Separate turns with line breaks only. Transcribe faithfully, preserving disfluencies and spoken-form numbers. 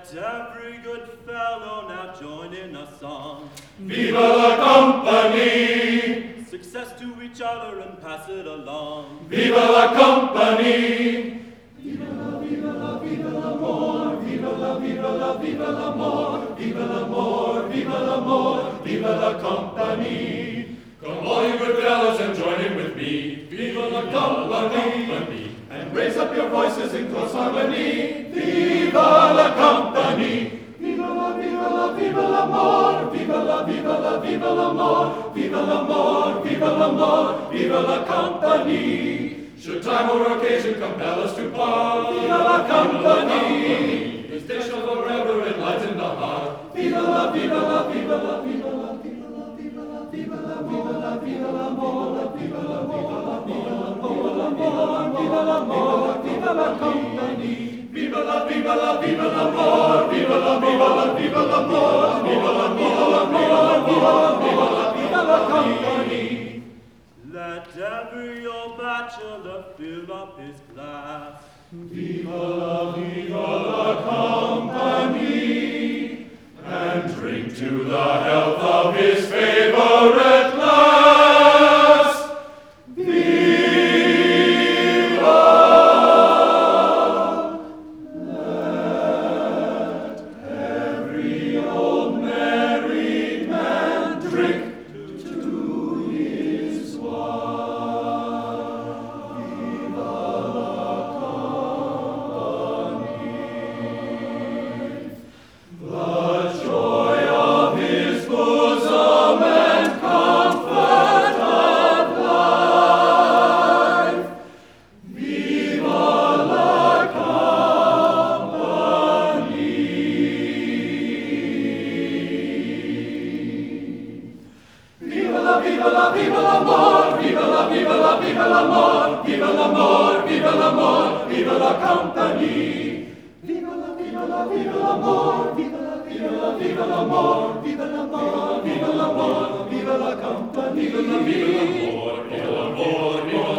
Let every good fellow now join in a song.
Viva la company!
Success to each other and pass it along.
Viva la company!
Viva la, viva la, viva l'amor, viva la, viva la, viva l'amor, viva l'amor, viva l'amor, viva la company.
Come all you good fellows and join in with me. Viva la company!
And raise up your voices in close harmony. Viva la company! Viva la, viva la, viva l'amor, viva la, viva la, viva l'amor, viva l'amor, viva l'amor, viva la company!
Should time or occasion compel us to part,
Viva la company!
This day shall forever enlighten the heart.
Viva la, viva la, viva la, viva la, viva la, viva la, viva la, viva la, viva l'amor, viva la, viva la, viva l'amor, viva l'amor, viva la company! Viva la, viva la, viva l'amor, viva la, viva la, viva l'amor, viva la, viva la, viva la, viva la, viva la, viva la company!
Let every old bachelor fill up his glass.
Viva la, viva la company!
And drink to the health of his favorite glass.
Viva! Let every old married man drink to his wife. Viva la company! The joy of his bosom and comfort of life. Viva la company! Viva la, viva la, viva l'amor, viva la, viva la, viva l'amor, viva l'amor, viva l'amor, viva la company! Viva la, viva la, viva l'amor, viva la, viva la, viva l'amor, viva l'amor, viva l'amor, viva la company!
Viva l'amor, viva l'amor, viva